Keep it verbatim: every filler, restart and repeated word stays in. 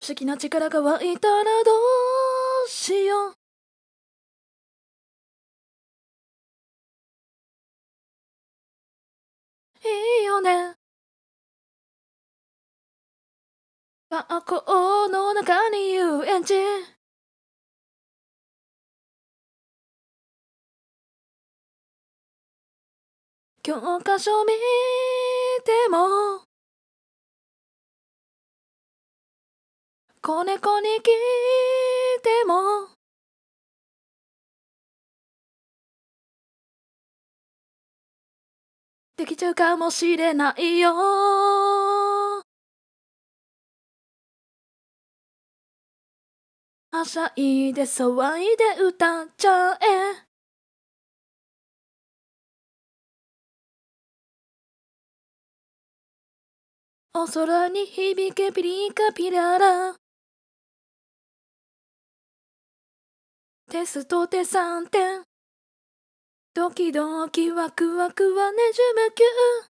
好きな力が湧いたらどうしよう。いいよね。学校の中に遊園地。教科書見ても子猫に聞いてもできちゃうかもしれないよ。はしゃいで騒いで歌っちゃえ。お空に響けピリカピララ。テストでさんてん。ドキドキワクワクはねじめきゅう。